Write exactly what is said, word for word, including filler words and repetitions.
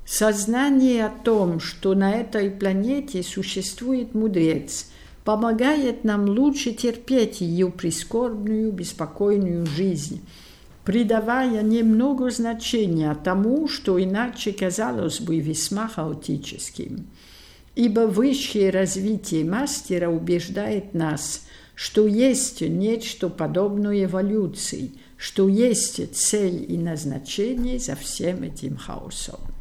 Сознание о том, что на этой планете существует мудрец, помогает нам лучше терпеть ее прискорбную, беспокойную жизнь, придавая немного значения тому, что иначе казалось бы весьма хаотическим. Ибо высшее развитие мастера убеждает нас, что есть нечто подобное эволюции, что есть цель и назначение за всем этим хаосом.